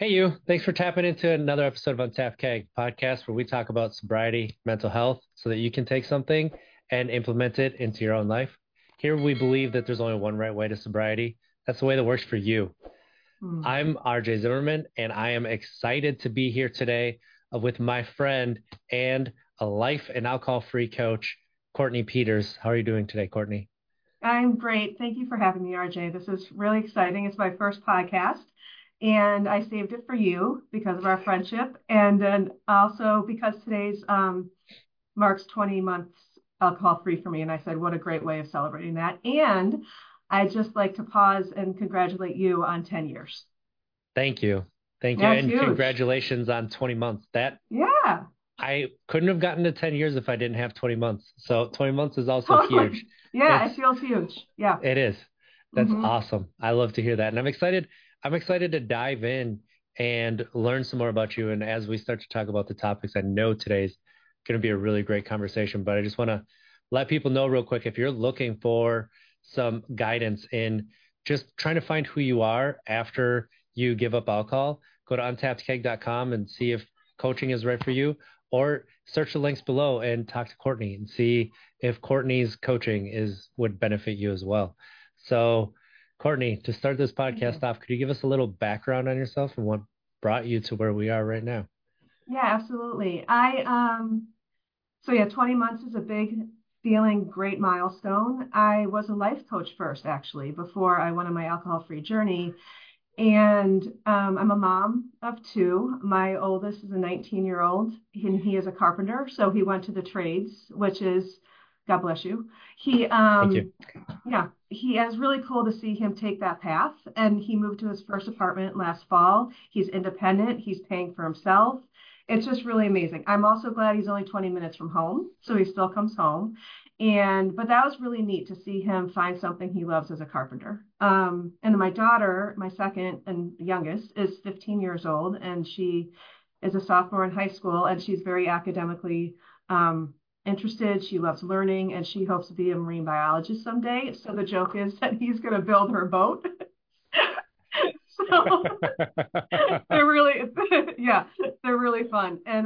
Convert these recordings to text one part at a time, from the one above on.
Hey, you. Thanks for tapping into another episode of Untapped Keg podcast where we talk about sobriety, mental health, so that you can take something and implement it into your own life. Here, we believe that there's only one right way to sobriety. That's the way that works for you. Mm. I'm RJ Zimmerman, and I am excited to be here today with my friend and a life and alcohol-free coach, Courtney Peters. How are you doing today, Courtney? I'm great. Thank you for having me, RJ. This is really exciting. It's my first podcast, and I saved it for you because of our friendship, and then also because today's marks 20 months alcohol free for me. And I said, what a great way of celebrating that. And I'd just like to pause and congratulate you on 10 years. Thank you. Thank you. That's And huge. congratulations on 20 months. That Yeah, I couldn't have gotten to 10 years if I didn't have 20 months. So 20 months is also totally. huge. Yeah, it It's feels huge. Yeah. it is. That's Hmm. awesome. I love to hear that. And I'm excited. I'm excited to dive in and learn some more about you. And as we start to talk about the topics, I know today's going to be a really great conversation, but I just want to let people know real quick if you're looking for some guidance in just trying to find who you are after you give up alcohol, go to untappedkeg.com and see if coaching is right for you, or search the links below and talk to Courtney and see if Courtney's coaching is would benefit you as well. So, Courtney, to start this Thank podcast you. off, could you give us a little background on yourself and what brought you to where we are right now? Yeah, absolutely. So yeah, 20 months is a big feeling, great milestone. I was a life coach first, actually, before I went on my alcohol-free journey. And I'm a mom of two. My oldest is a 19-year-old, and he is a carpenter. So he went to the trades, which is, God bless you. He, Thank you. yeah, he is really cool to see him take that path. And he moved to his first apartment last fall. He's independent. He's paying for himself. It's just really amazing. I'm also glad he's only 20 minutes from home, so he still comes home. But that was really neat to see him find something he loves as a carpenter. And my daughter, my second and youngest, is 15 years old, and she is a sophomore in high school, and she's very academically um, interested. She loves learning, and she hopes to be a marine biologist someday. So the joke is that he's going to build her boat. So they're really, yeah, they're really fun. And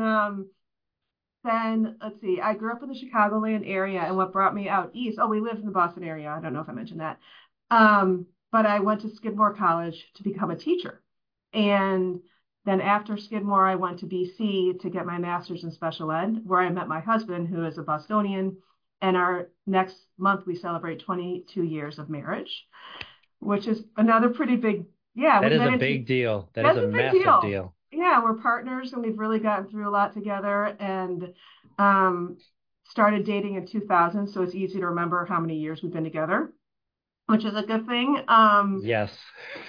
then let's see, I grew up in the Chicagoland area, and what brought me out east, oh, we lived in the Boston area. I don't know if I mentioned that. But I went to Skidmore College to become a teacher. And then after Skidmore, I went to BC to get my master's in special ed, where I met my husband, who is a Bostonian. And our next month, we celebrate 22 years of marriage, which is another pretty big, yeah, That we is met a in big deal. That is that's a a big massive deal. deal. Yeah, we're partners and we've really gotten through a lot together and um, started dating in 2000. So it's easy to remember how many years we've been together, which is a good thing. Yes.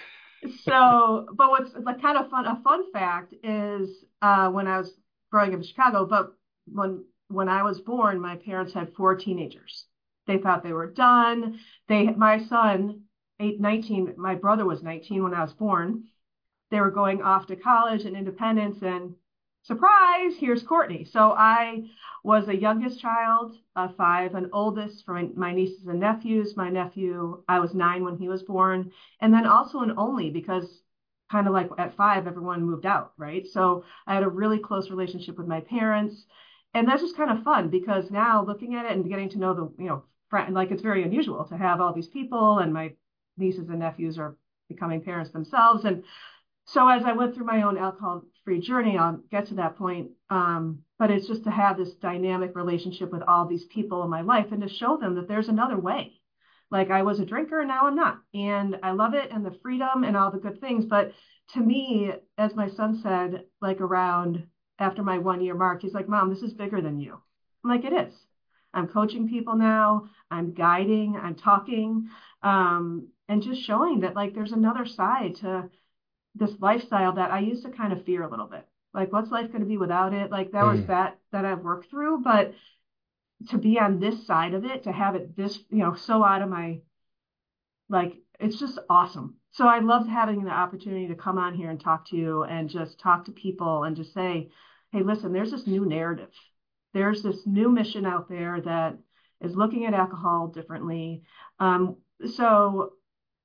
But what's like kind of fun, a fun fact is when I was growing up in Chicago, but when I was born, my parents had four teenagers. They thought they were done. My son, 19, my brother was 19 when I was born. They were going off to college and independence, and surprise, here's Courtney. So I was the youngest child of five, and oldest for my nieces and nephews. My nephew, I was 9 when he was born, and then also an only because kind of like at 5, everyone moved out, right? So I had a really close relationship with my parents. And that's just kind of fun because now looking at it and getting to know friend, like it's very unusual to have all these people, and my nieces and nephews are becoming parents themselves. And so as I went through my own alcohol-free journey, I'll get to that point. But it's just to have this dynamic relationship with all these people in my life and to show them that there's another way. Like I was a drinker and now I'm not. And I love it and the freedom and all the good things. But to me, as my son said, like around after my 1 year mark, he's like, Mom, this is bigger than you. I'm like, it is. I'm coaching people now. I'm guiding. I'm talking, and just showing that like there's another side to this lifestyle that I used to kind of fear a little bit. Like, what's life going to be without it? Like, that was Mm. that I've worked through. But to be on this side of it, to have it this, so out of my, like, it's just awesome. So I loved having the opportunity to come on here and talk to you and just talk to people and just say, hey, listen, there's this new narrative. There's this new mission out there that is looking at alcohol differently. So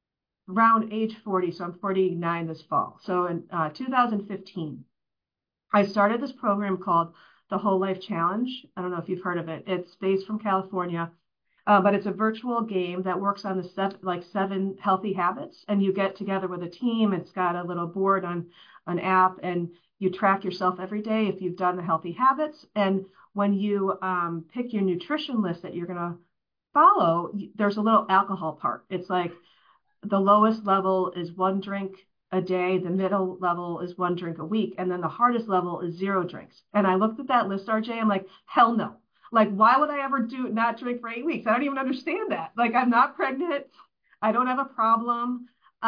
around age 40, so I'm 49 this fall. So in 2015, I started this program called the Whole Life Challenge. I don't know if you've heard of it. It's based from California, but it's a virtual game that works on the seven healthy habits, and you get together with a team. It's got a little board on an app, and you track yourself every day if you've done the healthy habits. And when you pick your nutrition list that you're going to follow, there's a little alcohol part. It's like the lowest level is 1 drink a day, the middle level is 1 drink a week, and then the hardest level is 0 drinks. And I looked at that list, RJ, I'm like, hell no. Like, why would I ever not drink for 8 weeks? I don't even understand that. Like, I'm not pregnant. I don't have a problem.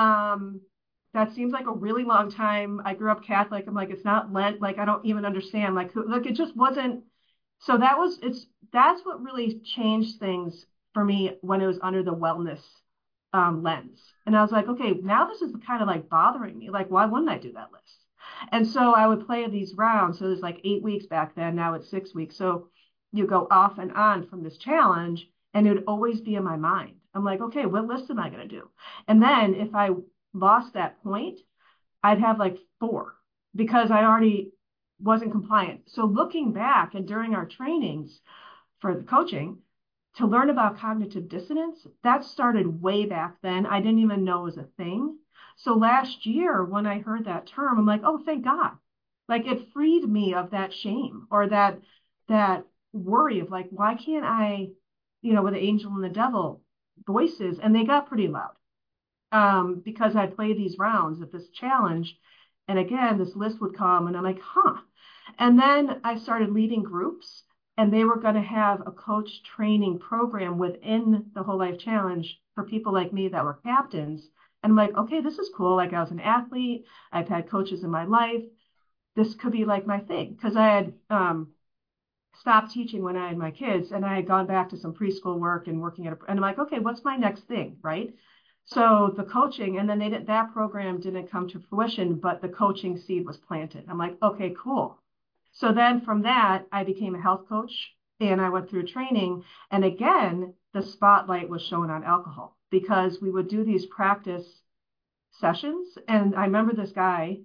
That seems like a really long time. I grew up Catholic. I'm like, it's not Lent. Like, I don't even understand. Like, look, it just wasn't. So that's what really changed things for me when it was under the wellness lens. And I was like, okay, now this is kind of like bothering me. Like, why wouldn't I do that list? And so I would play these rounds. So there's like 8 weeks back then. Now it's 6 weeks. So you go off and on from this challenge, and it would always be in my mind. I'm like, okay, what list am I going to do? And then if I lost that point, I'd have like 4 because I already wasn't compliant. So looking back and during our trainings for the coaching, to learn about cognitive dissonance, that started way back then. I didn't even know it was a thing. So last year, when I heard that term, I'm like, oh, thank God. Like, it freed me of that shame or that worry of like, why can't I, with the angel and the devil voices, and they got pretty loud because I played these rounds at this challenge. And again, this list would come and I'm like, huh. And then I started leading groups, and they were going to have a coach training program within the Whole Life Challenge for people like me that were captains. And I'm like, okay, this is cool. Like, I was an athlete. I've had coaches in my life. This could be like my thing. Because I had stopped teaching when I had my kids, and I had gone back to some preschool work and working and I'm like, okay, what's my next thing, right? So the coaching, and then that program didn't come to fruition, but the coaching seed was planted. I'm like, okay, cool. So then from that, I became a health coach, and I went through training. And again, the spotlight was shown on alcohol because we would do these practice sessions. And I remember this guy,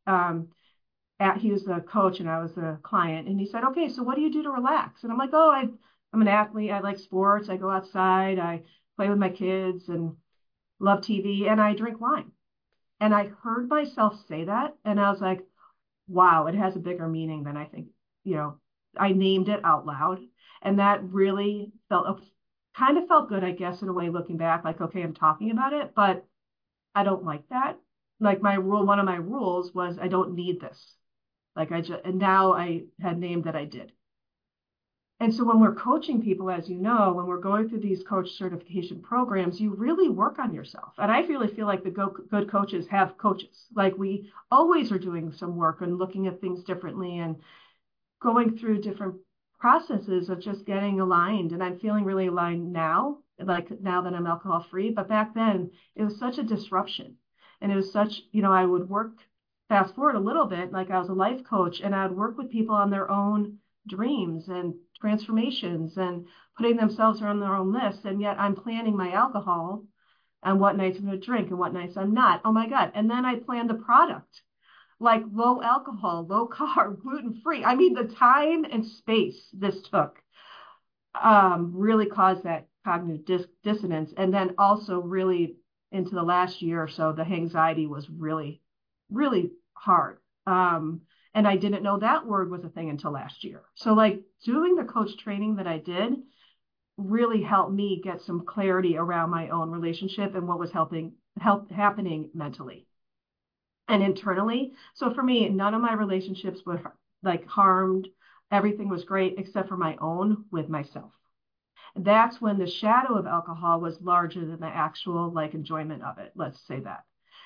he was the coach and I was the client. And he said, okay, so what do you do to relax? And I'm like, oh, I'm an athlete. I like sports. I go outside. I play with my kids and love TV, and I drink wine. And I heard myself say that, and I was like, wow, it has a bigger meaning than I think, I named it out loud. And that really kind of felt good, I guess, in a way, looking back, like, okay, I'm talking about it, but I don't like that. Like, one of my rules was I don't need this. Like, and now I had named that I did. And so when we're coaching people, as you know, when we're going through these coach certification programs, you really work on yourself. And I really feel like the good coaches have coaches. Like, we always are doing some work and looking at things differently and going through different processes of just getting aligned. And I'm feeling really aligned now, like now that I'm alcohol free. But back then, it was such a disruption. And it was such, I would work, fast forward a little bit, like I was a life coach, and I would work with people on their own dreams and transformations and putting themselves on their own list. And yet I'm planning my alcohol and what nights I'm going to drink and what nights I'm not. Oh my God. And then I planned the product, like low alcohol, low carb, gluten free. I mean, the time and space this took really caused that cognitive dissonance. And then also really into the last year or so, the anxiety was really, really hard. And I didn't know that word was a thing until last year. So like doing the coach training that I did really helped me get some clarity around my own relationship and what was happening mentally and internally. So for me, none of my relationships were like harmed. Everything was great except for my own with myself. That's when the shadow of alcohol was larger than the actual like enjoyment of it. Let's say that.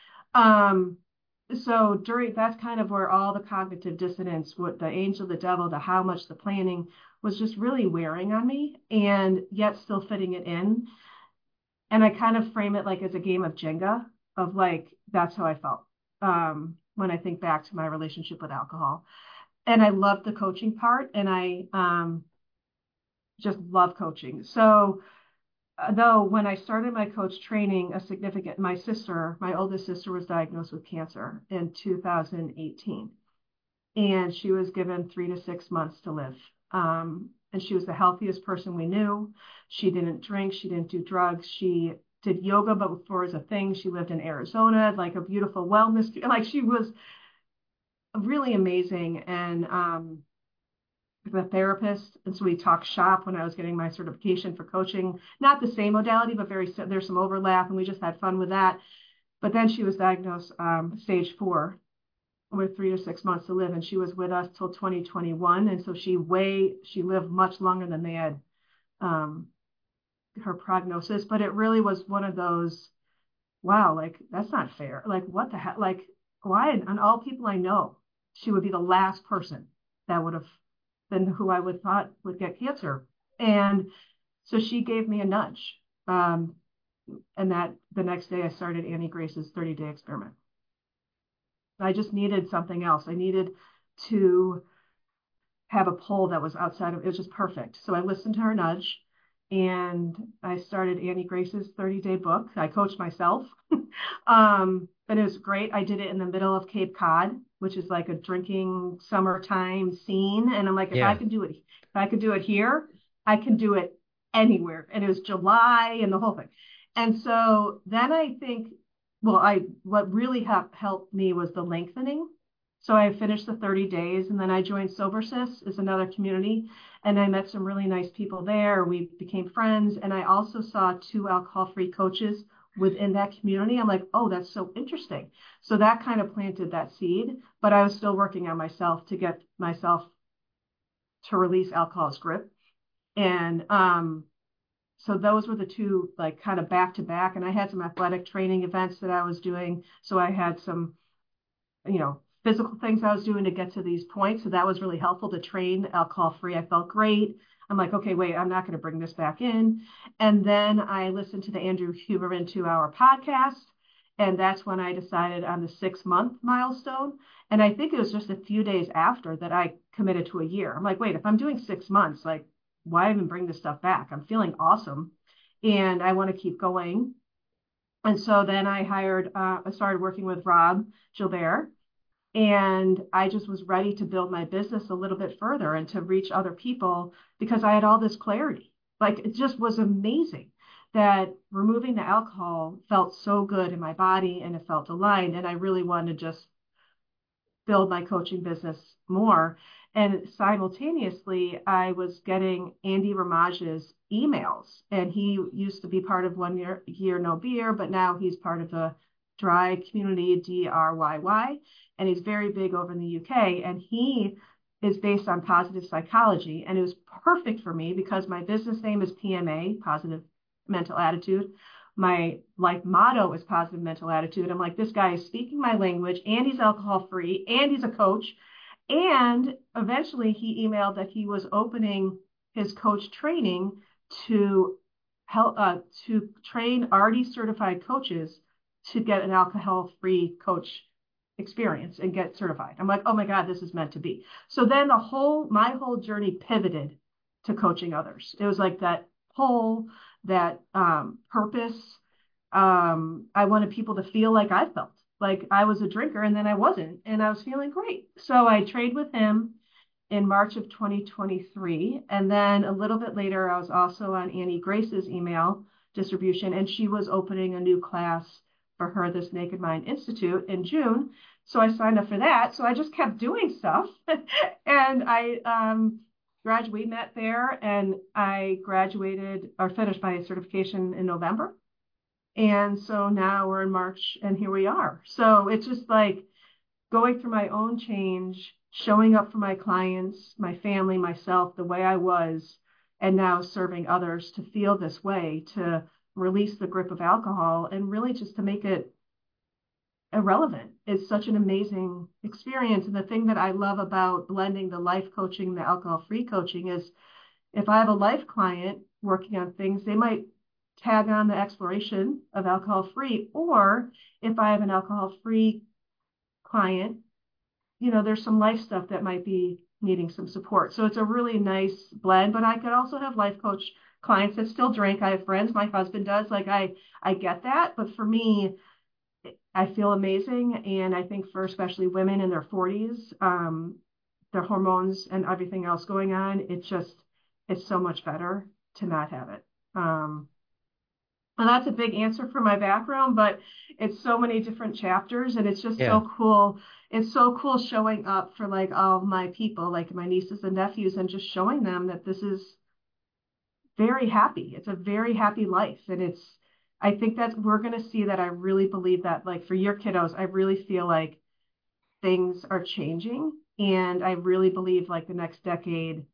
So that's kind of where all the cognitive dissonance, what the angel, the devil, how much the planning was just really wearing on me, and yet still fitting it in. And I kind of frame it like as a game of Jenga, of like, that's how I felt when I think back to my relationship with alcohol. And I love the coaching part, and I just love coaching. So though when I started my coach training, my oldest sister was diagnosed with cancer in 2018, and she was given 3 to 6 months to live. And she was the healthiest person we knew. She didn't drink, she didn't do drugs, she did yoga, but before it was a thing, she lived in Arizona, like a beautiful wellness, like she was really amazing. And the therapist, and so we talked shop when I was getting my certification for coaching, not the same modality, but there's some overlap, and we just had fun with that. But then she was diagnosed stage 4 with 3 to 6 months to live, and she was with us till 2021, and so she lived much longer than they had her prognosis. But it really was one of those, wow, like that's not fair, like what the heck, like why, and all people I know, she would be the last person that would have been who I would thought would get cancer. And so she gave me a nudge, and that the next day I started Annie Grace's 30-day experiment. I just needed something else. I needed to have a pull that was outside of it. Was just perfect. So I listened to her nudge, and I started Annie Grace's 30-day book. I coached myself, but it was great. I did it in the middle of Cape Cod, which is like a drinking summertime scene. And I'm like, if I could do it here, I can do it anywhere. And it was July and the whole thing. And so then I think, what really helped me was the lengthening. So I finished the 30 days, and then I joined SoberSys, is another community, and I met some really nice people there. We became friends, and I also saw 2 alcohol-free coaches within that community. I'm like, oh, that's so interesting. So that kind of planted that seed, but I was still working on myself to get myself to release alcohol's grip. And so those were the 2, like kind of back to back. And I had some athletic training events that I was doing. So I had some, physical things I was doing to get to these points. So that was really helpful to train alcohol free. I felt great. I'm like, okay, wait, I'm not going to bring this back in. And then I listened to the Andrew Huberman 2-hour podcast. And that's when I decided on the 6-month milestone. And I think it was just a few days after that I committed to a year. I'm like, wait, if I'm doing 6 months, like, why even bring this stuff back? I'm feeling awesome, and I want to keep going. And so then I started working with Rob Gilbert, and I just was ready to build my business a little bit further and to reach other people because I had all this clarity. Like, it just was amazing that removing the alcohol felt so good in my body, and it felt aligned. And I really wanted to just build my coaching business more. And simultaneously, I was getting Andy Ramage's emails, and he used to be part of One Year No Beer, but now he's part of the Dry Community, DRYY, and he's very big over in the UK, and he is based on positive psychology, and it was perfect for me because my business name is PMA, Positive Mental Attitude. My life motto is positive mental attitude. I'm like, this guy is speaking my language, and he's alcohol free, and he's a coach. And eventually he emailed that he was opening his coach training to help to train already certified coaches to get an alcohol free coach experience and get certified. I'm like, oh my God, this is meant to be. So then my whole journey pivoted to coaching others. It was like that pull, that purpose. I wanted people to feel like I felt, like I was a drinker, and then I wasn't, and I was feeling great. So I trained with him in March of 2023. And then a little bit later, I was also on Annie Grace's email distribution, and she was opening a new class for her, this Naked Mind Institute, in June. So I signed up for that. So I just kept doing stuff. And we met there, and I graduated or finished my certification in November. And so now we're in March, and here we are. So it's just like going through my own change, showing up for my clients, my family, myself, the way I was, and now serving others to feel this way, to release the grip of alcohol, and really just to make it irrelevant. It's such an amazing experience. And the thing that I love about blending the life coaching, the alcohol-free coaching, is if I have a life client working on things, they might tag on the exploration of alcohol-free, or if I have an alcohol-free client, there's some life stuff that might be needing some support. So it's a really nice blend, but I could also have life coach clients that still drink. I have friends, my husband does. Like I get that. But for me, I feel amazing. And I think for especially women in their 40s, their hormones and everything else going on, it's so much better to not have it. And that's a big answer for my background, but it's so many different chapters and it's just Yeah. so cool. It's so cool showing up for like all my people, like my nieces and nephews, and just showing them that this is very happy. It's a very happy life. And I think that we're going to see that. I really believe that, like for your kiddos, I really feel like things are changing. And I really believe like the next decade,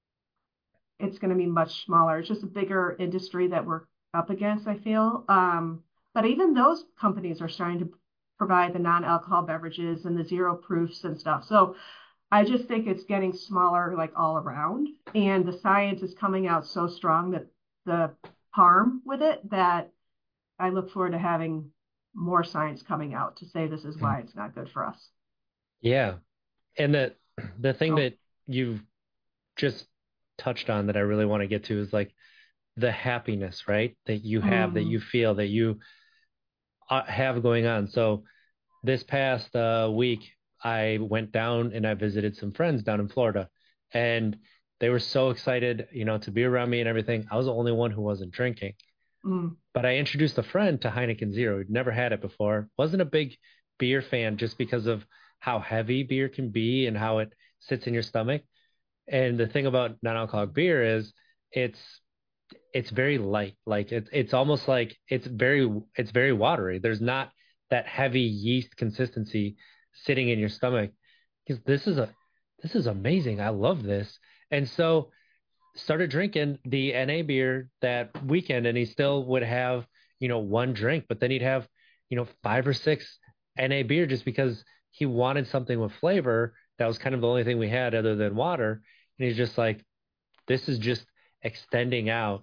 it's going to be much smaller. It's just a bigger industry that we're up against, I feel. But even those companies are starting to provide the non-alcohol beverages and the zero proofs and stuff. So I just think it's getting smaller like all around. And the science is coming out so strong that the harm with it that I look forward to having more science coming out to say this is Mm. why it's not good for us. Yeah. And the thing So, that you've just touched on that I really want to get to is like the happiness, right? That you have, that mm, you feel, that you have going on. So this past week, I went down and I visited some friends down in Florida, and they were so excited, to be around me and everything. I was the only one who wasn't drinking, mm, but I introduced a friend to Heineken Zero. He'd never had it before. Wasn't a big beer fan just because of how heavy beer can be and how it sits in your stomach. And the thing about non-alcoholic beer is it's it's very light. Like it's almost like it's very watery. There's not that heavy yeast consistency sitting in your stomach. Because this is amazing. I love this. And so started drinking the NA beer that weekend, and he still would have, one drink, but then he'd have, five or six NA beer just because he wanted something with flavor. That was kind of the only thing we had other than water. And he's just like, this is just extending out,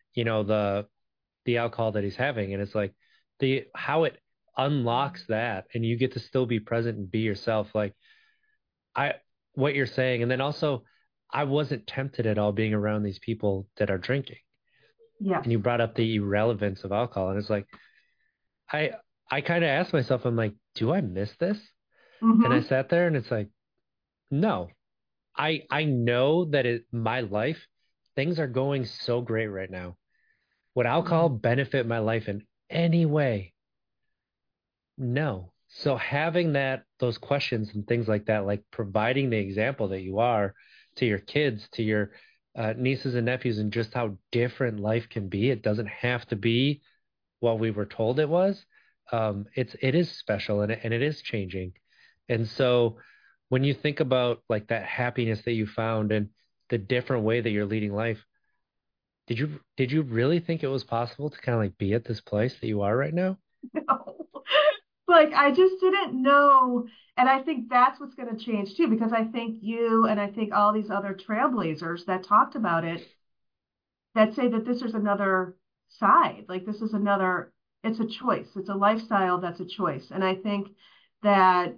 the alcohol that he's having. And it's like the how it unlocks that and you get to still be present and be yourself. Like I what you're saying. And then also I wasn't tempted at all being around these people that are drinking. yes. And you brought up the irrelevance of alcohol. And it's like I I kind of asked myself, I'm like, do I miss this? And I Mm-hmm. sat there and it's like, no. I know that my life, things are going so great right now. Would alcohol Mm, benefit my life in any way? No. So having those questions and things like that, like providing the example that you are to your kids, to your nieces and nephews, and just how different life can be. It doesn't have to be what we were told it was. It is special and it is changing. And so when you think about like that happiness that you found and the different way that you're leading life, did you really think it was possible to kind of like be at this place that you are right now? no. Like I just didn't know. And I think that's what's going to change too, because I think you and I think all these other trailblazers that talked about it that say that this is another side, like this is another, it's a choice. It's a lifestyle that's a choice. And I think that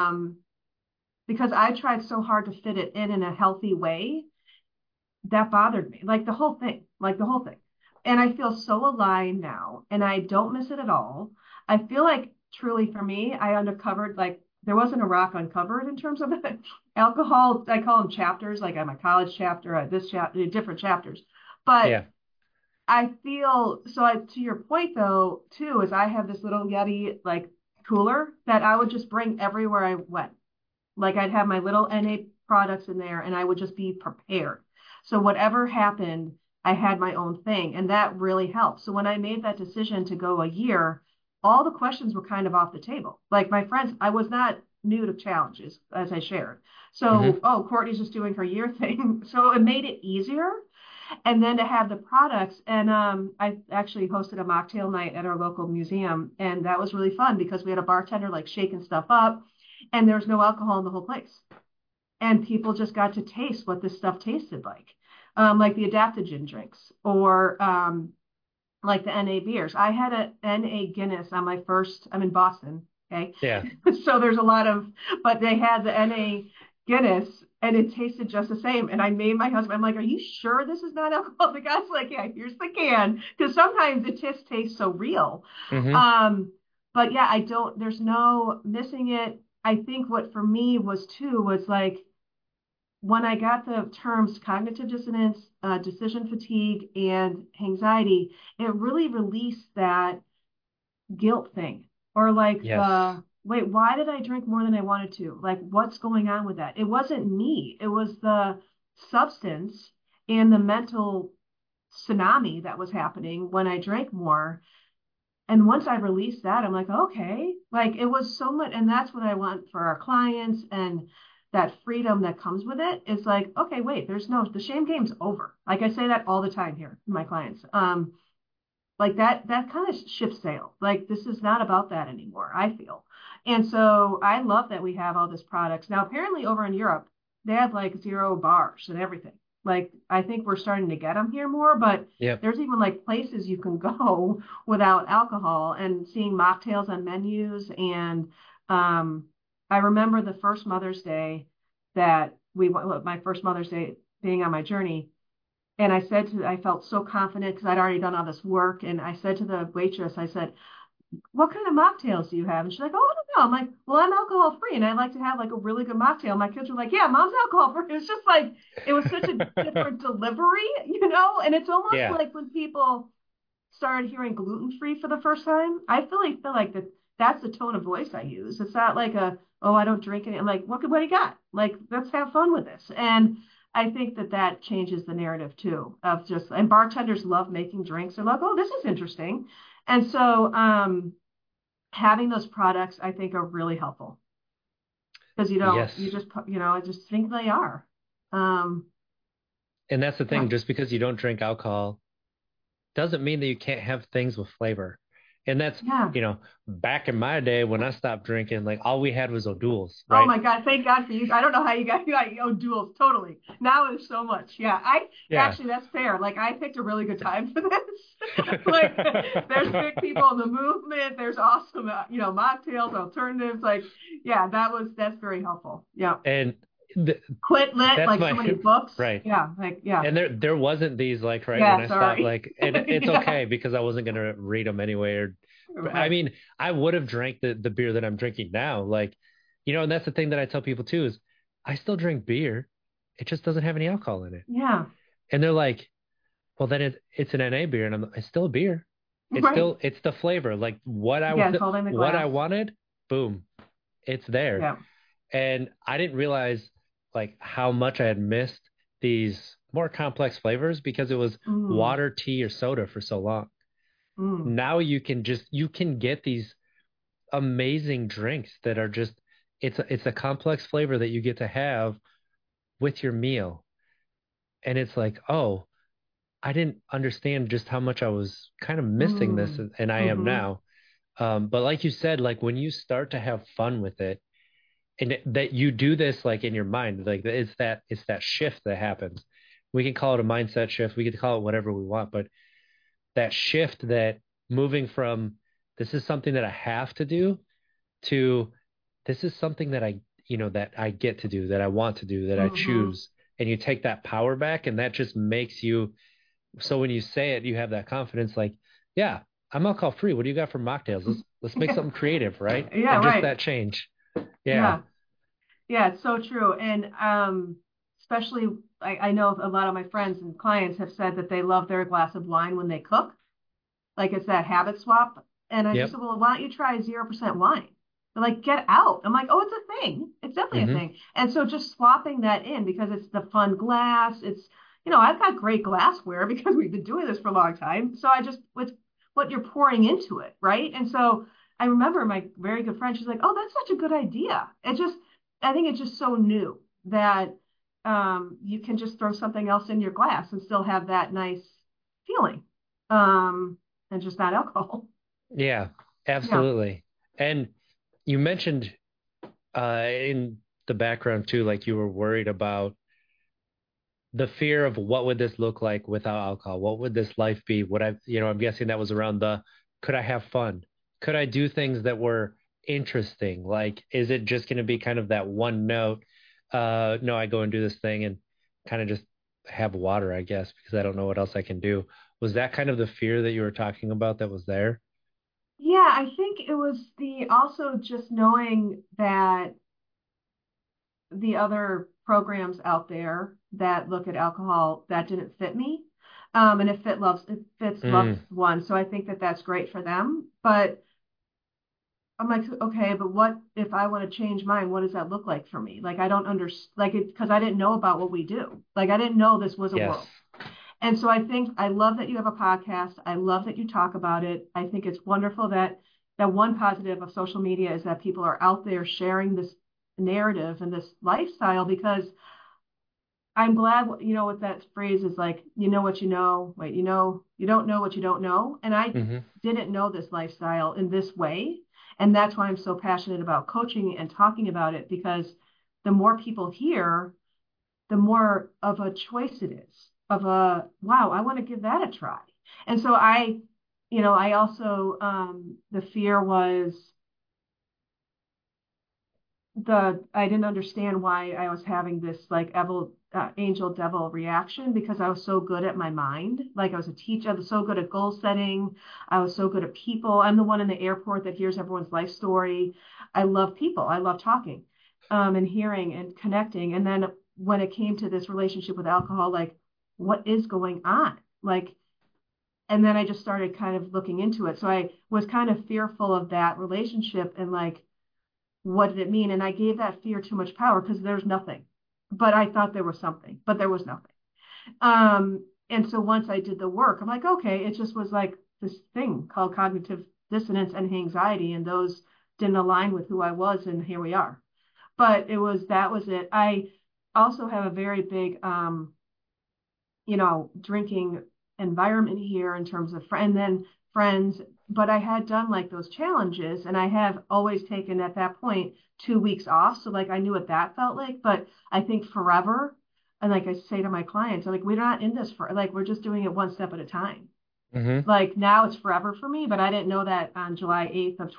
because I tried so hard to fit it in a healthy way, that bothered me. Like the whole thing. And I feel so aligned now and I don't miss it at all. I feel like truly for me, I uncovered like there wasn't a rock uncovered in terms of alcohol. I call them chapters, like I'm a college chapter, this chapter, different chapters. But Yeah. I feel so to your point though, too, is I have this little Yeti like cooler that I would just bring everywhere I went. Like I'd have my little NA products in there and I would just be prepared. So whatever happened, I had my own thing. And that really helped. So when I made that decision to go a year, all the questions were kind of off the table. Like my friends, I was not new to challenges, as I shared. So, Hmm. oh, Courtney's just doing her year thing. So it made it easier. And then to have the products. And I actually hosted a mocktail night at our local museum. And that was really fun because we had a bartender like shaking stuff up and there's no alcohol in the whole place. And people just got to taste what this stuff tasted like the adaptogen drinks or like the NA beers. I had a NA Guinness on my first, I'm in Boston. Okay. Yeah. So there's a lot of, but they had the NA Guinness, and it tasted just the same. And I made my husband, I'm like, are you sure this is not alcohol? The guy's like, yeah, here's the can. Because sometimes it just tastes so real. Mm-hmm. Um, but yeah, there's no missing it. I think what for me was too was like when I got the terms cognitive dissonance, decision fatigue, and anxiety, it really released that guilt thing or like Yes. wait, why did I drink more than I wanted to? Like, what's going on with that? It wasn't me, it was the substance and the mental tsunami that was happening when I drank more. And once I released that, I'm like, okay, like it was so much. And that's what I want for our clients. And that freedom that comes with it is like, okay, wait, the shame game's over. Like I say that all the time here to my clients. Like that kind of ship sailed. Like this is not about that anymore, I feel. And so I love that we have all these products. Now, apparently over in Europe, they have like zero bars and everything. Like I think we're starting to get them here more, but Yep. there's even like places you can go without alcohol and seeing mocktails on menus. And um, I remember the first Mother's Day that my first Mother's Day being on my journey, and I felt so confident because I'd already done all this work. And I said to the waitress, I said, what kind of mocktails do you have? And she's like, oh, I don't know. I'm like, well, I'm alcohol free and I like to have like a really good mocktail. My kids were like, yeah, mom's alcohol free. It was just like, it was such a different delivery, you know? And it's almost Yeah. like when people started hearing gluten free for the first time, I feel like that's the tone of voice I use. It's not like oh, I don't drink any. I'm like, what do you got? Like, let's have fun with this. And I think that changes the narrative too of just, and bartenders love making drinks. They're like, oh, this is interesting. And so, having those products, I think are really helpful because you Yes. just, I just think they are. Um, And that's the yeah, thing, just because you don't drink alcohol doesn't mean that you can't have things with flavor. And that's, yeah. back in my day when I stopped drinking, like all we had was O'Doul's, Oh right? my God, thank God for you. I don't know how you got duels, totally. Now there's so much. Yeah, I Yeah. actually that's fair. Like I picked a really good time for this. Like there's big people in the movement, there's awesome mocktails, alternatives. Like, yeah, that's very helpful. Yeah. And th Quit lit, that's like so my many books. right. Yeah, like yeah. And there wasn't these like right when Yeah, I stopped sorry. like and it's Yeah. okay because I wasn't gonna read them anyway or I Right. mean I would have drank the beer that I'm drinking now like and that's the thing that I tell people too is I still drink beer, it just doesn't have any alcohol in it, Yeah. and they're like, well then it's an NA beer, and it's still a beer, Right. it's the flavor like what I Yes, holding the what I glass. wanted, boom, it's there. Yeah. And I didn't realize like how much I had missed these more complex flavors because it was Mm, water, tea, or soda for so long. mm, Now you can get these amazing drinks that are just it's a complex flavor that you get to have with your meal. And it's like, oh, I didn't understand just how much I was kind of missing this, mm. and I am Mm-hmm. now. But like you said, like when you start to have fun with it, and that you do this like in your mind, like it's that shift that happens. We can call it a mindset shift, we can call it whatever we want, but that shift, that moving from this is something that I have to do to this is something that I get to do, that I want to do, that I Mm-hmm. choose, and you take that power back, and that just makes you, so when you say it, you have that confidence like, yeah, I'm alcohol free, what do you got for mocktails, let's make Yeah. something creative, right? Yeah, And just right. that change. Yeah. Yeah. Yeah, it's so true. And especially I know a lot of my friends and clients have said that they love their glass of wine when they cook. Like it's that habit swap. And I just Yep. said, well, why don't you try 0% wine? They're like, get out. I'm like, oh, it's a thing. It's definitely a Hmm. thing. And so just swapping that in because it's the fun glass. I've got great glassware because we've been doing this for a long time. So it's what you're pouring into it, right? And so I remember my very good friend, she's like, oh, that's such a good idea. I think it's just so new that you can just throw something else in your glass and still have that nice feeling. Um, and just not alcohol. Yeah, Yeah. absolutely. And you mentioned in the background too, like you were worried about the fear of what would this look like without alcohol? What would this life be? Would I'm guessing that was around could I have fun? Could I do things that were interesting? Like, is it just going to be kind of that one note? No, I go and do this thing and kind of just have water, I guess, because I don't know what else I can do. Was that kind of the fear that you were talking about that was there? Yeah, I think it was the also just knowing that the other programs out there that look at alcohol that didn't fit me. And it fits loved Mm, ones. So I think that that's great for them. But I'm like, okay, but what if I want to change mine? What does that look like for me? Like, I don't understand, like, it, because I didn't know about what we do. Like, I didn't know this was a yes. world. And so I think I love that you have a podcast. I love that you talk about it. I think it's wonderful that one positive of social media is that people are out there sharing this narrative and this lifestyle because I'm glad, what that phrase is like, you know what you know, wait, you don't know what you don't know. And I Hmm. didn't know this lifestyle in this way. And that's why I'm so passionate about coaching and talking about it because the more people hear, the more of a choice it is of a, wow, I want to give that a try. And so I also, the fear was I didn't understand why I was having this like angel devil reaction because I was so good at my mind. Like I was a teacher, I was so good at goal setting. I was so good at people. I'm the one in the airport that hears everyone's life story. I love people. I love talking, and hearing and connecting. And then when it came to this relationship with alcohol, like what is going on? Like, and then I just started kind of looking into it. So I was kind of fearful of that relationship and like what did it mean? And I gave that fear too much power because there's nothing. But I thought there was something, but there was nothing. And so once I did the work, I'm like, okay, it just was like this thing called cognitive dissonance and anxiety, and those didn't align with who I was, and here we are. But that was it. I also have a very big drinking environment here in terms of and then friends. But I had done like those challenges and I have always taken at that point 2 weeks off. So like I knew what that felt like. But I think forever, and like I say to my clients, I'm like, we're not in this for like we're just doing it one step at a time. Hmm. Like now it's forever for me, but I didn't know that on July 8th of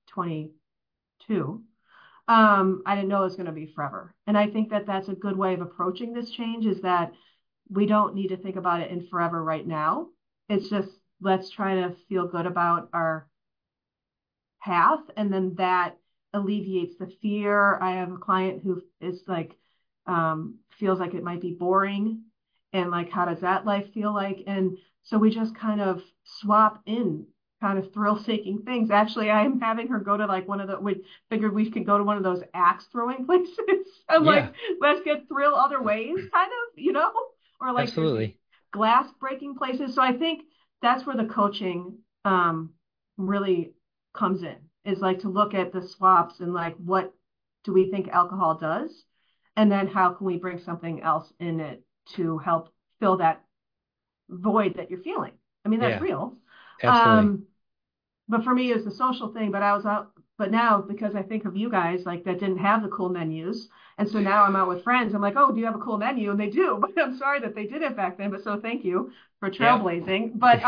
2022. I didn't know it was going to be forever. And I think that that's a good way of approaching this change is that we don't need to think about it in forever right now. It's just let's try to feel good about our path. And then that alleviates the fear. I have a client who is like, feels like it might be boring. And like, how does that life feel like? And so we just kind of swap in kind of thrill seeking things. Actually, I am having her go to like we figured we could go to one of those axe throwing places. I'm like, Yeah, let's get thrill other ways, kind of, or like there's these absolutely. glass breaking places. So I think that's where the coaching really comes in is like to look at the swaps and like what do we think alcohol does and then how can we bring something else in it to help fill that void that you're feeling. I mean that's Yeah, real. absolutely. um but for me it's the social thing. But I was out, but now because I think of you guys like that didn't have the cool menus, and so now I'm out with friends. I'm like, oh, do you have a cool menu? And they do. But I'm sorry that they did it back then, but so thank you for Yep. trailblazing. But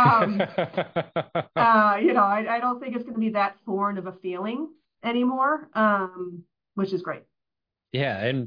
I don't think it's going to be that foreign of a feeling anymore, which is great. Yeah, and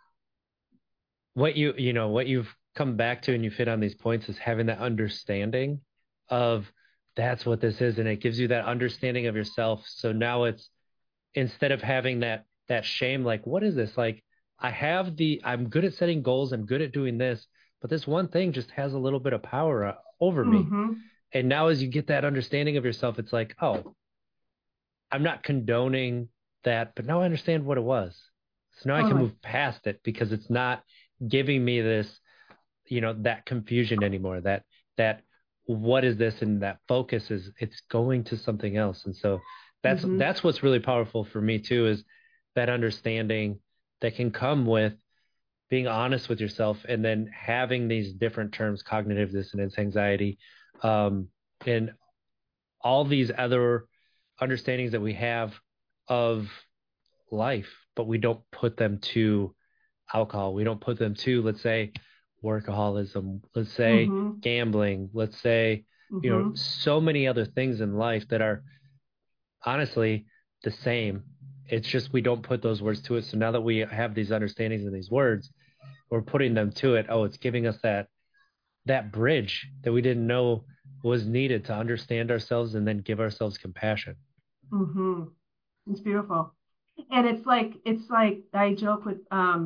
what you've come back to and you've hit on these points is having that understanding of that's what this is, and it gives you that understanding of yourself. So now it's instead of having that shame, like, what is this? Like, I'm good at setting goals, I'm good at doing this, but this one thing just has a little bit of power over me. Mm-hmm. And now as you get that understanding of yourself, it's like, oh, I'm not condoning that, but now I understand what it was. So now I can Totally. move past it because it's not giving me this, that confusion anymore. That what is this? And that focus is it's going to something else. And so Mm-hmm. that's what's really powerful for me too, is that understanding that can come with being honest with yourself and then having these different terms, cognitive dissonance, anxiety, um, and all these other understandings that we have of life, but we don't put them to alcohol. We don't put them to, let's say, workaholism, let's say Mm-hmm. gambling, let's say, Mm-hmm. so many other things in life that are honestly the same. It's just we don't put those words to it. So now that we have these understandings and these words, we're putting them to it. Oh, it's giving us that bridge that we didn't know was needed to understand ourselves and then give ourselves compassion. Mm-hmm. It's beautiful. And it's like I joke with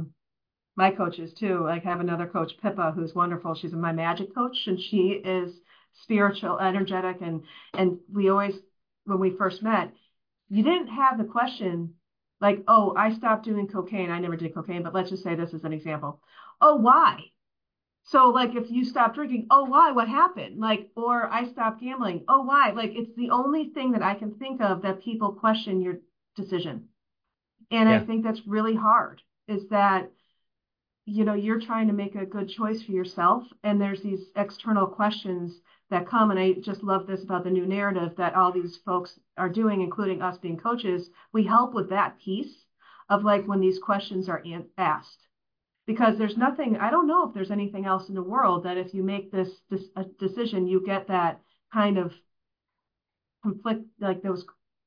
my coaches too. Like I have another coach, Pippa, who's wonderful. She's my magic coach, and she is spiritual, energetic, and we always, when we first met, you didn't have the question like, oh, I stopped doing cocaine. I never did cocaine, but let's just say this as an example. Oh, why? So like if you stop drinking, oh, why? What happened? Like, or I stopped gambling. Oh, why? Like it's the only thing that I can think of that people question your decision. And I Yeah. think that's really hard is that, you're trying to make a good choice for yourself. And there's these external questions that come. And I just love this about the new narrative that all these folks are doing, including us being coaches. We help with that piece of like when these questions are asked because there's nothing, I don't know if there's anything else in the world that if you make this a decision, you get that kind of conflict, like those,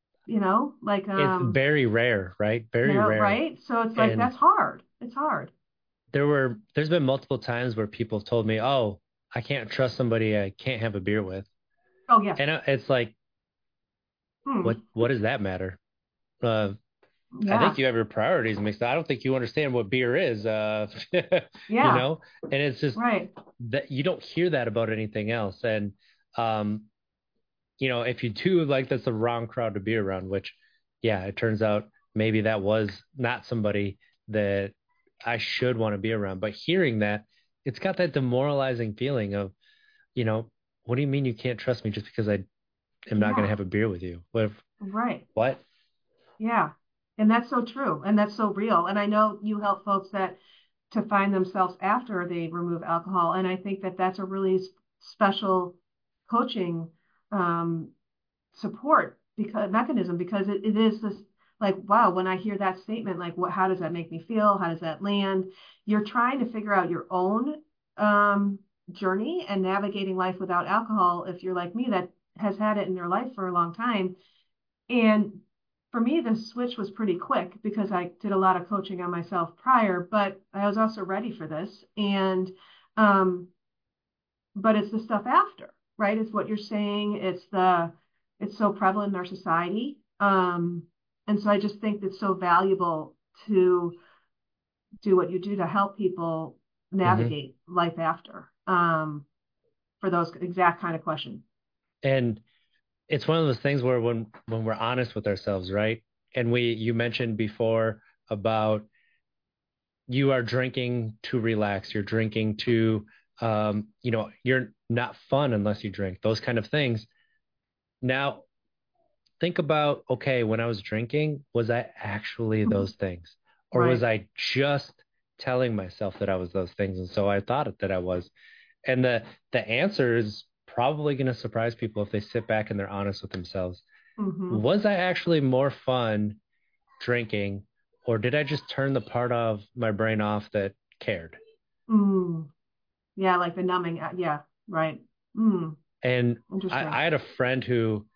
like, It's very rare, right? Very rare. right. So it's like, And that's hard. It's hard. there's been multiple times where people have told me, "Oh, I can't trust somebody I can't have a beer with." Oh yeah. And it's like, Hmm. what does that matter? Uh, I think Yeah. you have your priorities mixed up. I don't think you understand what beer is. You Yeah. know, and it's just Right. that you don't hear that about anything else. And um, if you do, like, that's the wrong crowd to be around, which, yeah, it turns out maybe that was not somebody that I should want to be around. But hearing that, it's got that demoralizing feeling of, you know, what do you mean you can't trust me just because I am not going to Yeah. have a beer with you? Right. What? Yeah. And that's so true. And that's so real. And I know you help folks that to find themselves after they remove alcohol. And I think that that's a really special coaching um, support because mechanism because it is this like wow when I hear that statement like what how does that make me feel, how does that land, you're trying to figure out your own journey and navigating life without alcohol if you're like me that has had it in their life for a long time. And for me the switch was pretty quick because I did a lot of coaching on myself prior, but I was also ready for this. And um but it's the stuff after, right? It's what you're saying. It's so prevalent in our society. And so I just think it's so valuable to do what you do to help people Hmm. navigate life after, for those exact kind of questions. And it's one of those things where when we're honest with ourselves, right? And you mentioned before about you are drinking to relax, you're drinking to you're not fun unless you drink, those kind of things. Now, think about, okay, when I was drinking, was I actually those things? Or was Right. I just telling myself that I was those things? And so I thought that I was. And the answer is probably going to surprise people if they sit back and they're honest with themselves. Mm-hmm. Was I actually more fun drinking, or did I just turn the part of my brain off that cared? Mm. Yeah, like the numbing. Yeah, right. Mm. And Interesting. I had a friend who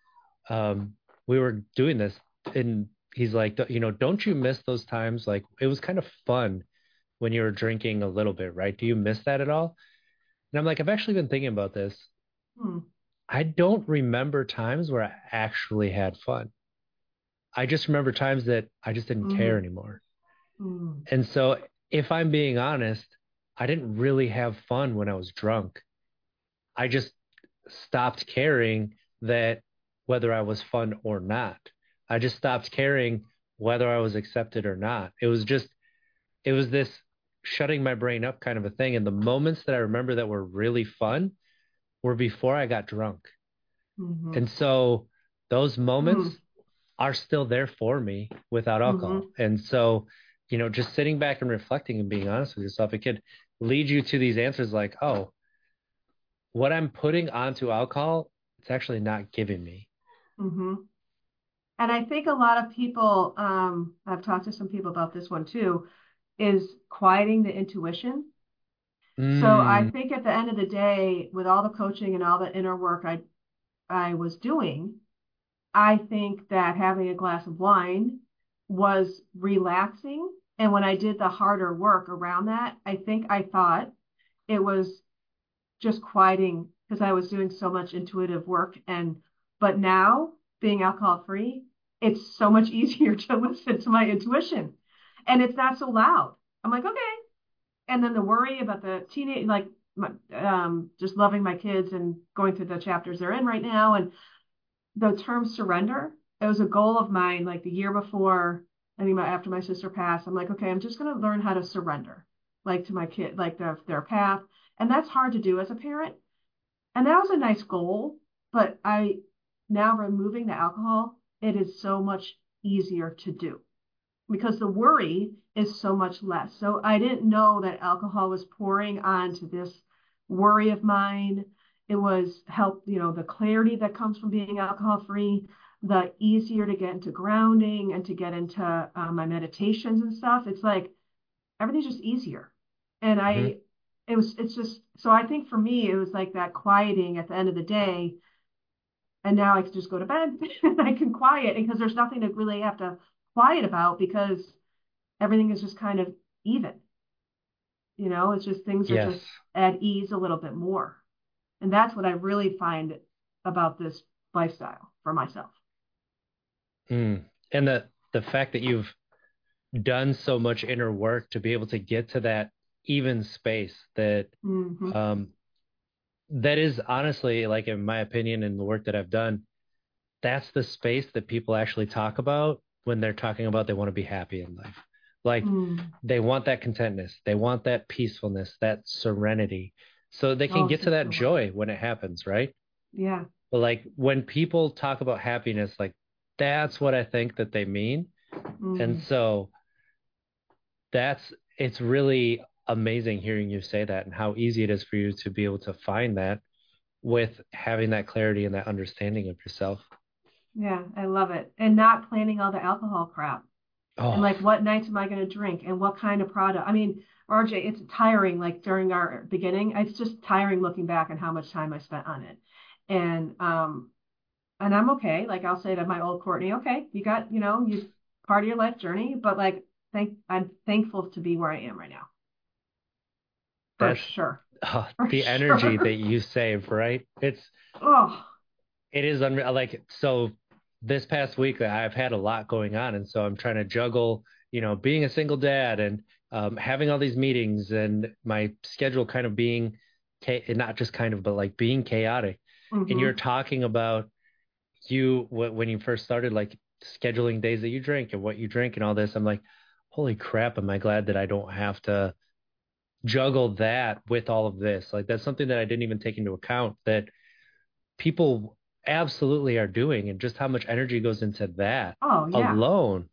we were doing this, and he's like, don't you miss those times? Like, it was kind of fun when you were drinking a little bit, right? Do you miss that at all? And I'm like, I've actually been thinking about this. Mm. I don't remember times where I actually had fun. I just remember times that I just didn't care Mm. anymore. Mm. And so, if I'm being honest, I didn't really have fun when I was drunk. I just stopped caring that whether I was fun or not. I just stopped caring whether I was accepted or not. It was this shutting my brain up kind of a thing. And the moments that I remember that were really fun were before I got drunk. Mm-hmm. And so those moments Mm. are still there for me without alcohol. Mm-hmm. And so, just sitting back and reflecting and being honest with yourself, it could lead you to these answers like, oh, what I'm putting onto alcohol, it's actually not giving me. Mm-hmm. And I think a lot of people, I've talked to some people about this one too, is quieting the intuition. So I Mm, think at the end of the day, with all the coaching and all the inner work I was doing, I think that having a glass of wine was relaxing. And when I did the harder work around that, I think I thought it was just quieting because I was doing so much intuitive work. But now being alcohol free, it's so much easier to listen to my intuition and it's not so loud. I'm like, okay. And then the worry about the teenage, like just loving my kids and going through the chapters they're in right now. And the term surrender, it was a goal of mine, like the year before, I think after my sister passed, I'm like, okay, I'm just going to learn how to surrender, like to my kid, like their path. And that's hard to do as a parent. And that was a nice goal, but now removing the alcohol, it is so much easier to do because the worry is so much less. So I didn't know that alcohol was pouring onto this worry of mine. It was help, the clarity that comes from being alcohol free, the easier to get into grounding and to get into my meditations and stuff. It's like everything's just easier. And Mm-hmm. it's just, so I think for me, it was like that quieting at the end of the day. And now I can just go to bed and I can quiet because there's nothing to really have to quiet about because everything is just kind of even. It's just things are Yes. just at ease a little bit more. And that's what I really find about this lifestyle for myself. Mm. And the fact that you've done so much inner work to be able to get to that even space that Mm-hmm. um that is honestly, like in my opinion and the work that I've done, that's the space that people actually talk about when they're talking about they want to be happy in life. Like Mm. they want that contentness, they want that peacefulness, that serenity, so they can Oh, get to such a that good word. joy when it happens, right? Yeah. But like when people talk about happiness, like that's what I think that they mean. And Mm-hmm. so that's it's really amazing hearing you say that and how easy it is for you to be able to find that with having that clarity and that understanding of yourself. Yeah, I love it. And not planning all the alcohol crap. And Oh, like, what nights am I going to drink and what kind of product? I mean, RJ, it's tiring. Like during our beginning, it's just tiring looking back and how much time I spent on it. And and I'm okay. Like I'll say to my old Courtney, okay, you got, you part of your life journey, but like, I'm thankful to be where I am right now, for that's sure, for the energy that sure. you save, right? Oh, It is unreal. Like, so this past week, I've had a lot going on. And so I'm trying to juggle, being a single dad and having all these meetings and my schedule kind of being, not just kind of, but like being chaotic. And you're mm-hmm. talking about when you first started, like scheduling days that you drink and what you drink and all this. I'm like, holy crap, am I glad that I don't have to juggle that with all of this? Like, that's something that I didn't even take into account that people absolutely are doing and just how much energy goes into that Oh, yeah. alone.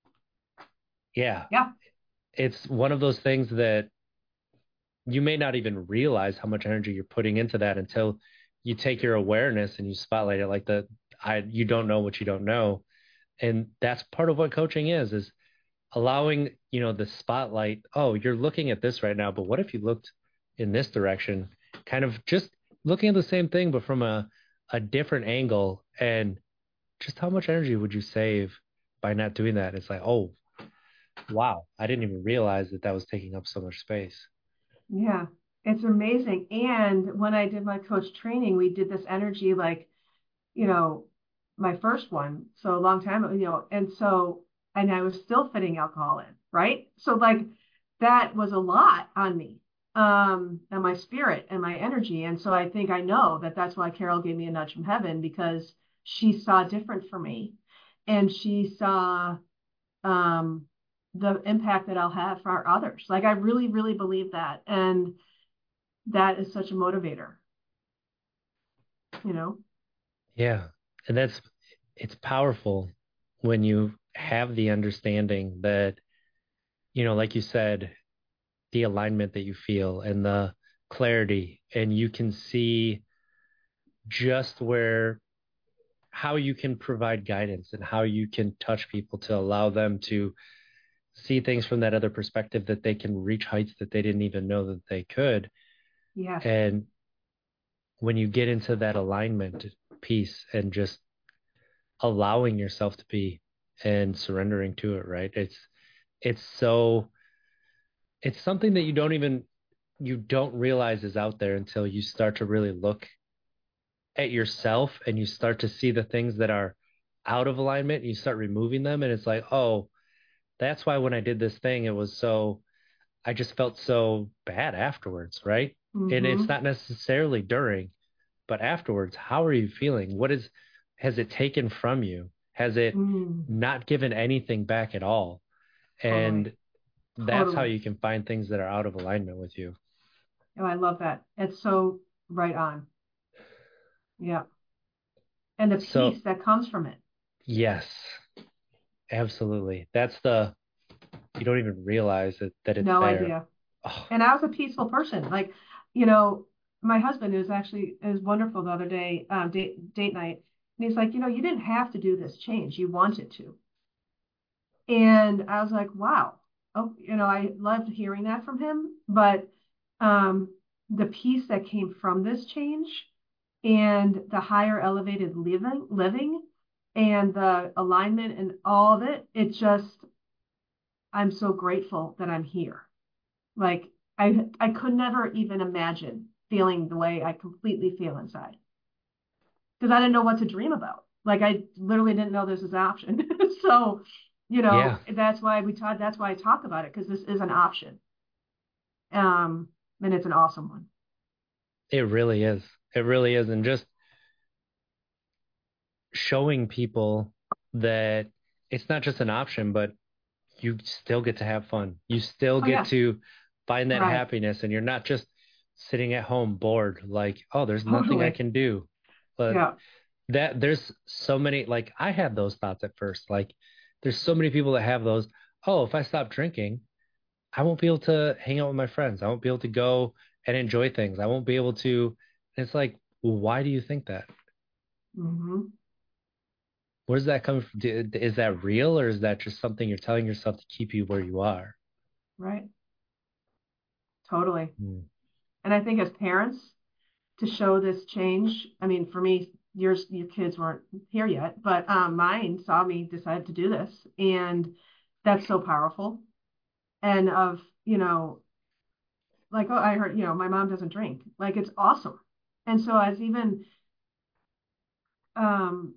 Yeah, Yeah. it's one of those things that you may not even realize how much energy you're putting into that until you take your awareness and you spotlight it, like you don't know what you don't know. And that's part of what coaching is allowing, the spotlight. Oh, you're looking at this right now, but what if you looked in this direction? Kind of just looking at the same thing but from a different angle, and just how much energy would you save by not doing that? It's like, oh, wow, I didn't even realize that was taking up so much space. Yeah. It's amazing. And when I did my coach training, we did this energy like, you know, my first one, so a long time, and I was still fitting alcohol in, right? So like that was a lot on me, and my spirit and my energy. And so I think I know that that's why Carol gave me a nudge from heaven because she saw different for me, and she saw um, the impact that I'll have for others. Like I really, really believe that, and that is such a motivator, you know. Yeah. And it's powerful when you have the understanding that, like you said, the alignment that you feel and the clarity, and you can see just how you can provide guidance and how you can touch people to allow them to see things from that other perspective, that they can reach heights that they didn't even know that they could. Yes. And when you get into that alignment piece and just allowing yourself to be and surrendering to it, right? It's so it's something that you don't realize is out there until you start to really look at yourself and you start to see the things that are out of alignment and you start removing them, and it's like, oh, that's why when I did this thing, I just felt so bad afterwards, right? And it's Mm-hmm. not necessarily during, but afterwards, how are you feeling? Has it taken from you? Has it Mm. not given anything back at all? Totally. And that's how Totally. you can find things that are out of alignment with you. Oh, I love that. It's so right on. Yeah. And the So, peace that comes from it. yes, absolutely. You don't even realize that it's No there. idea. Oh, And I was a peaceful person. Like, you know, my husband is wonderful the other day, date night. And he's like, you didn't have to do this change. You wanted to. And I was like, wow. Oh, I loved hearing that from him. But um, the peace that came from this change and the higher elevated living and the alignment and all of it, I'm so grateful that I'm here. Like I could never even imagine feeling the way I completely feel inside because I didn't know what to dream about. Like I literally didn't know this was an option. So, yeah, that's why I talk about it because this is an option. Um, and it's an awesome one. it really is. It really is. And just showing people that it's not just an option, but you still get to have fun. You still Oh get yeah, to find that right. happiness, and you're not just sitting at home bored, like, oh, there's nothing I Totally. can do. But Yeah. there's so many, like, I had those thoughts at first. Like, there's so many people that have those, oh, if I stop drinking, I won't be able to hang out with my friends. I won't be able to go and enjoy things. I won't be able to. And it's like, well, why do you think that? Hmm. Where's that coming from? Is that real, or is that just something you're telling yourself to keep you where you are? Right. Totally. Hmm. And I think as parents, to show this change. I mean, for me, your kids weren't here yet, but mine saw me decide to do this, and that's so powerful. And like, oh, I heard, my mom doesn't drink. Like, it's awesome. And so as even um,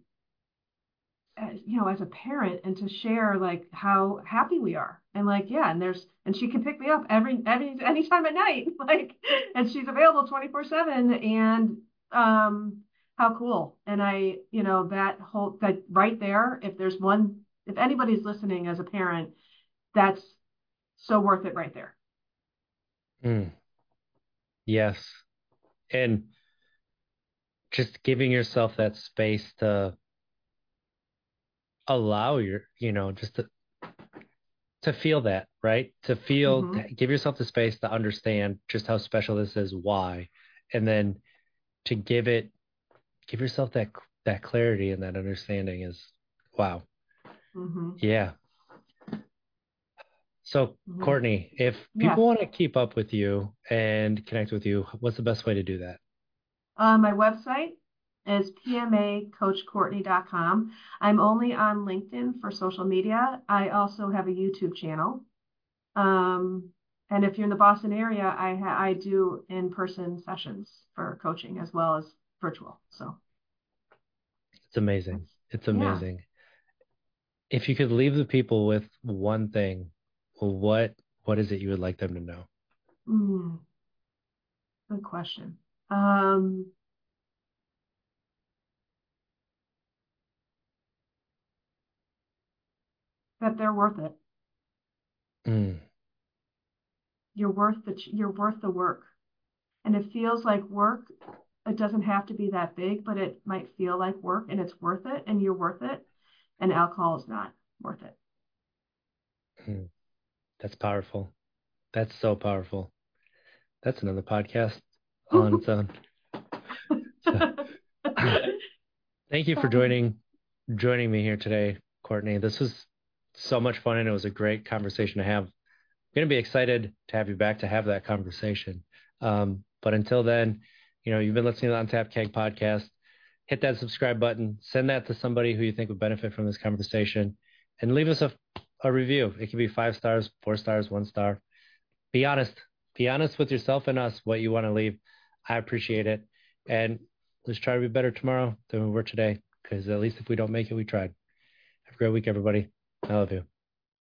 as a parent, and to share like how happy we are, and like, yeah, and she can pick me up every anytime at night, like, and she's available 24/7, and um, how cool. And that right there, if anybody's listening as a parent, that's so worth it right there. Hmm. Yes. And just giving yourself that space to allow just to feel that, right? Hmm. Give yourself the space to understand just how special this is, why, and then to give yourself that clarity and that understanding is, wow. Hmm. Yeah. So, Hmm. Courtney, if people Yes. want to keep up with you and connect with you, what's the best way to do that? My website is pmacoachcourtney.com. I'm only on LinkedIn for social media. I also have a YouTube channel. Um, and if you're in the Boston area, I do in-person sessions for coaching as well as virtual. So It's amazing. that's, It's yeah. amazing. If you could leave the people with one thing, well, what is it you would like them to know? Mm, good question. Um, that they're worth it. Mm, You're worth the work. And it feels like work. It doesn't have to be that big, but it might feel like work, and it's worth it, and you're worth it. And alcohol is not worth it. mm. That's powerful. That's so powerful. That's another podcast all on its own. So, thank you for joining me here today, Courtney. This was so much fun, and it was a great conversation to have. I'm going to be excited to have you back to have that conversation. But until then, you've been listening to the Untapped Keg podcast. Hit that subscribe button. Send that to somebody who you think would benefit from this conversation. and leave us a review. It can be 5 stars, 4 stars, 1 star. Be honest. Be honest with yourself and us what you want to leave. I appreciate it. And let's try to be better tomorrow than we were today, because at least if we don't make it, we tried. Have a great week, everybody. I love you.